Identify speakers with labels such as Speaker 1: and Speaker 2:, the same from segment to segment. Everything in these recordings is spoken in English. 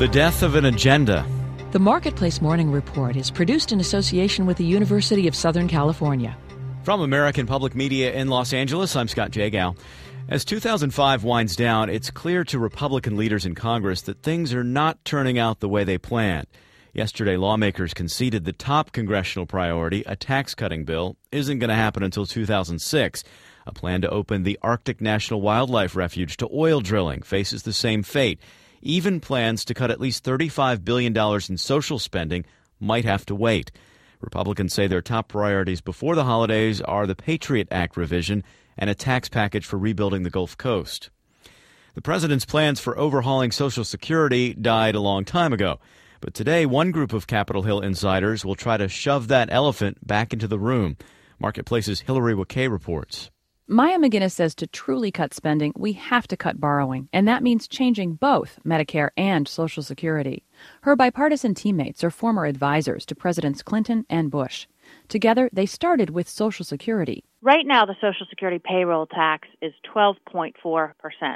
Speaker 1: The death of an agenda.
Speaker 2: The Marketplace Morning Report is produced in association with the University of Southern California.
Speaker 1: From American Public Media in Los Angeles, I'm Scott Jagow. As 2005 winds down, it's clear to Republican leaders in Congress that things are not turning out the way they planned. Yesterday, lawmakers conceded the top congressional priority, a tax-cutting bill, isn't going to happen until 2006. A plan to open the Arctic National Wildlife Refuge to oil drilling faces the same fate. Even plans to cut at least $35 billion in social spending might have to wait. Republicans say their top priorities before the holidays are the Patriot Act revision and a tax package for rebuilding the Gulf Coast. The president's plans for overhauling Social Security died a long time ago. But today, one group of Capitol Hill insiders will try to shove that elephant back into the room. Marketplace's Hillary Wakay reports.
Speaker 3: Maya McGinnis says to truly cut spending, we have to cut borrowing, and that means changing both Medicare and Social Security. Her bipartisan teammates are former advisors to Presidents Clinton and Bush. Together, they started with Social Security.
Speaker 4: Right now, the Social Security payroll tax is 12.4%.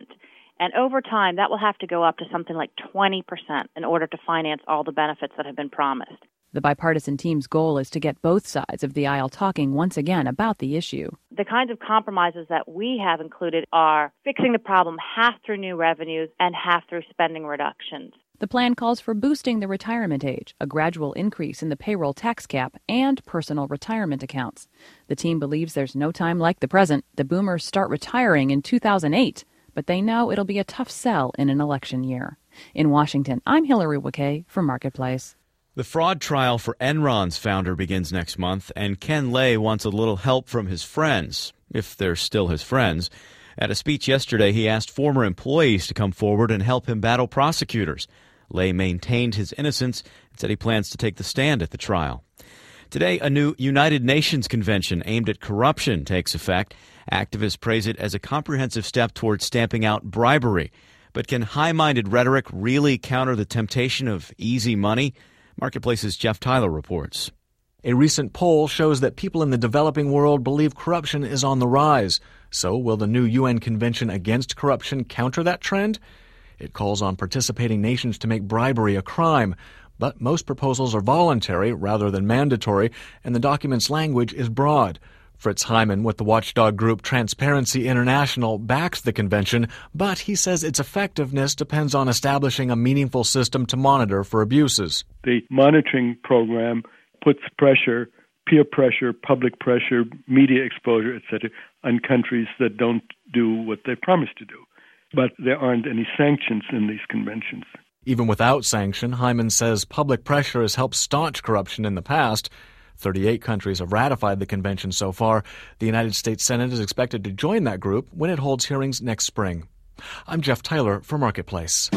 Speaker 4: And over time, that will have to go up to something like 20% in order to finance all the benefits that have been promised.
Speaker 3: The bipartisan team's goal is to get both sides of the aisle talking once again about the issue.
Speaker 4: The kinds of compromises that we have included are fixing the problem half through new revenues and half through spending reductions.
Speaker 3: The plan calls for boosting the retirement age, a gradual increase in the payroll tax cap, and personal retirement accounts. The team believes there's no time like the present. The boomers start retiring in 2008, but they know it'll be a tough sell in an election year. In Washington, I'm Hillary Wakay for Marketplace.
Speaker 1: The fraud trial for Enron's founder begins next month, and Ken Lay wants a little help from his friends, if they're still his friends. At a speech yesterday, he asked former employees to come forward and help him battle prosecutors. Lay maintained his innocence and said he plans to take the stand at the trial. Today, a new United Nations convention aimed at corruption takes effect. Activists praise it as a comprehensive step towards stamping out bribery. But can high-minded rhetoric really counter the temptation of easy money? Marketplace's Jeff Tyler reports.
Speaker 5: A recent poll shows that people in the developing world believe corruption is on the rise. So will the new UN Convention Against Corruption counter that trend? It calls on participating nations to make bribery a crime. But most proposals are voluntary rather than mandatory, and the document's language is broad. Fritz Hyman with the watchdog group Transparency International backs the convention, but he says its effectiveness depends on establishing a meaningful system to monitor for abuses.
Speaker 6: The monitoring program puts pressure, peer pressure, public pressure, media exposure, etc., on countries that don't do what they promise to do. But there aren't any sanctions in these conventions.
Speaker 5: Even without sanction, Hyman says public pressure has helped staunch corruption in the past. 38 countries have ratified the convention so far. The United States Senate is expected to join that group when it holds hearings next spring. I'm Jeff Tyler for Marketplace.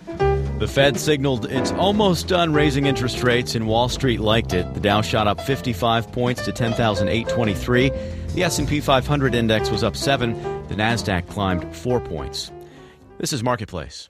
Speaker 1: The Fed signaled it's almost done raising interest rates, and Wall Street liked it. The Dow shot up 55 points to 10,823. The S&P 500 index was up 7. The Nasdaq climbed 4 points. This is Marketplace.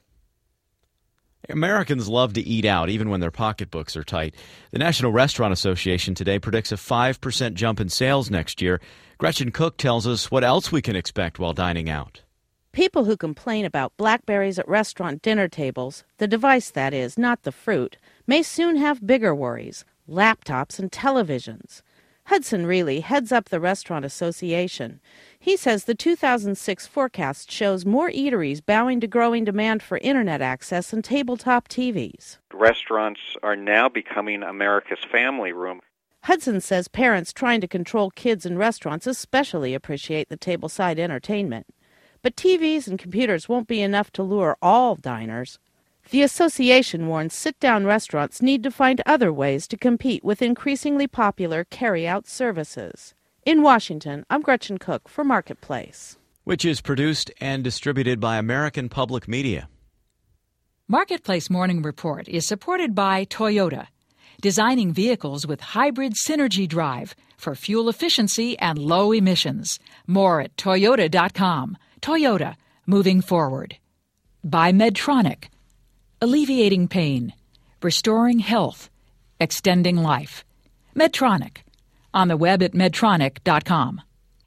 Speaker 1: Americans love to eat out, even when their pocketbooks are tight. The National Restaurant Association today predicts a 5% jump in sales next year. Gretchen Cook tells us what else we can expect while dining out.
Speaker 7: People who complain about BlackBerries at restaurant dinner tables, the device that is, not the fruit, may soon have bigger worries, laptops and televisions. Hudson Reilly heads up the Restaurant Association. He says the 2006 forecast shows more eateries bowing to growing demand for Internet access and tabletop TVs.
Speaker 8: Restaurants are now becoming America's family room.
Speaker 7: Hudson says parents trying to control kids in restaurants especially appreciate the tableside entertainment. But TVs and computers won't be enough to lure all diners. The association warns sit-down restaurants need to find other ways to compete with increasingly popular carry-out services. In Washington, I'm Gretchen Cook for Marketplace.
Speaker 1: Which is produced and distributed by American Public Media.
Speaker 2: Marketplace Morning Report is supported by Toyota, designing vehicles with hybrid synergy drive for fuel efficiency and low emissions. More at Toyota.com. Toyota, moving forward. By Medtronic, alleviating pain, restoring health, extending life. Medtronic, on the web at Medtronic.com.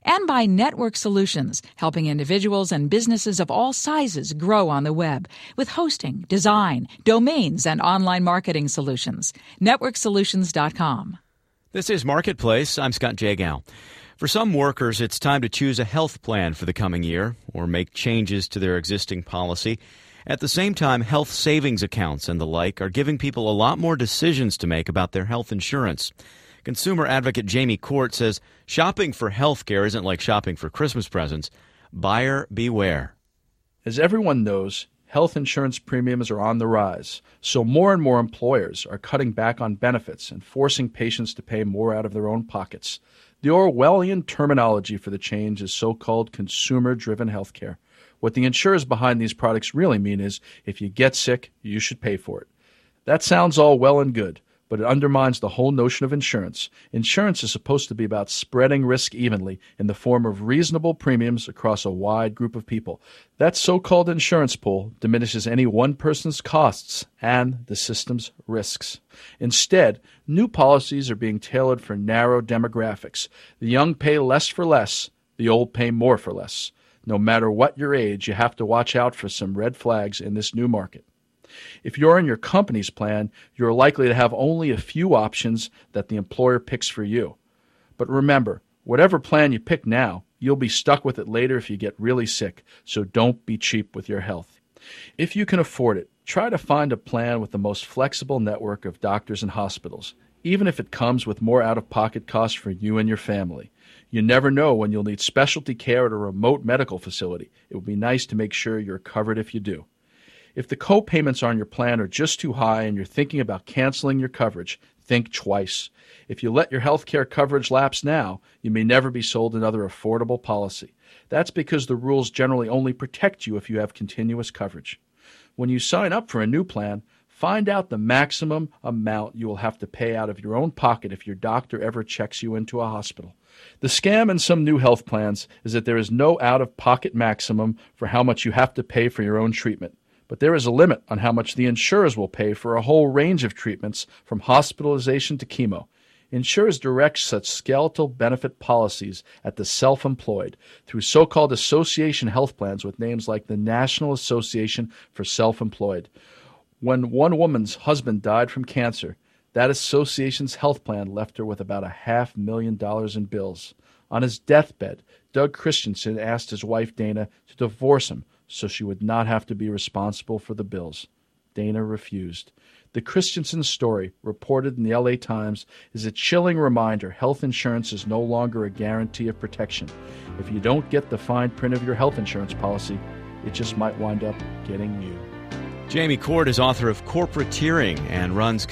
Speaker 2: and by Network Solutions, helping individuals and businesses of all sizes grow on the web with hosting, design, domains, and online marketing solutions. NetworkSolutions.com.
Speaker 1: This is Marketplace. I'm Scott Jagow. For some workers, it's time to choose a health plan for the coming year or make changes to their existing policy. At the same time, health savings accounts and the like are giving people a lot more decisions to make about their health insurance. Consumer advocate Jamie Court says shopping for health care isn't like shopping for Christmas presents. Buyer beware.
Speaker 9: As everyone knows, health insurance premiums are on the rise, so more and more employers are cutting back on benefits and forcing patients to pay more out of their own pockets. The Orwellian terminology for the change is so-called consumer-driven health care. What the insurers behind these products really mean is, if you get sick, you should pay for it. That sounds all well and good, but it undermines the whole notion of insurance. Insurance is supposed to be about spreading risk evenly in the form of reasonable premiums across a wide group of people. That so-called insurance pool diminishes any one person's costs and the system's risks. Instead, new policies are being tailored for narrow demographics. The young pay less for less, the old pay more for less. No matter what your age, you have to watch out for some red flags in this new market. If you're in your company's plan, you're likely to have only a few options that the employer picks for you. But remember, whatever plan you pick now, you'll be stuck with it later if you get really sick, so don't be cheap with your health. If you can afford it, try to find a plan with the most flexible network of doctors and hospitals, even if it comes with more out-of-pocket costs for you and your family. You never know when you'll need specialty care at a remote medical facility. It would be nice to make sure you're covered if you do. If the co-payments on your plan are just too high and you're thinking about canceling your coverage, think twice. If you let your health care coverage lapse now, you may never be sold another affordable policy. That's because the rules generally only protect you if you have continuous coverage. When you sign up for a new plan, find out the maximum amount you will have to pay out of your own pocket if your doctor ever checks you into a hospital. The scam in some new health plans is that there is no out-of-pocket maximum for how much you have to pay for your own treatment. But there is a limit on how much the insurers will pay for a whole range of treatments, from hospitalization to chemo. Insurers direct such skeletal benefit policies at the self-employed through so-called association health plans with names like the National Association for Self-Employed. When one woman's husband died from cancer, that association's health plan left her with about $500,000 in bills. On his deathbed, Doug Christensen asked his wife Dana to divorce him so she would not have to be responsible for the bills. Dana refused. The Christensen story, reported in the LA Times, is a chilling reminder health insurance is no longer a guarantee of protection. If you don't get the fine print of your health insurance policy, it just might wind up getting you.
Speaker 1: Jamie Court is author of Corporateering and runs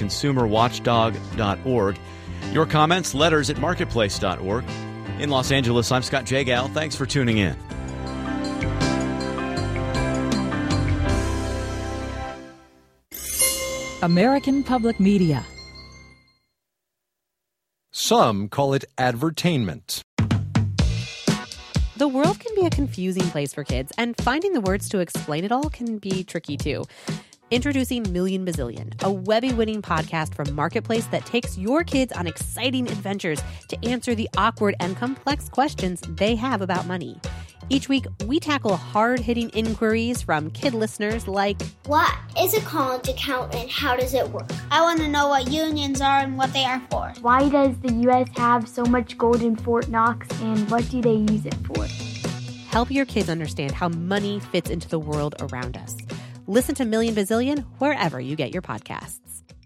Speaker 1: ConsumerWatchdog.org. Your comments, letters at Marketplace.org. In Los Angeles, I'm Scott Jagow. Thanks for tuning in.
Speaker 2: American Public Media.
Speaker 10: Some call it advertainment.
Speaker 11: The world can be a confusing place for kids, and finding the words to explain it all can be tricky too. Introducing Million Bazillion, a Webby-winning podcast from Marketplace that takes your kids on exciting adventures to answer the awkward and complex questions they have about money. Each week, we tackle hard-hitting inquiries from kid listeners like,
Speaker 12: what is a college account and how does it work? I want to know what unions are and what they are for.
Speaker 13: Why does the U.S. have so much gold in Fort Knox and what do they use it for?
Speaker 11: Help your kids understand how money fits into the world around us. Listen to Million Bazillion wherever you get your podcasts.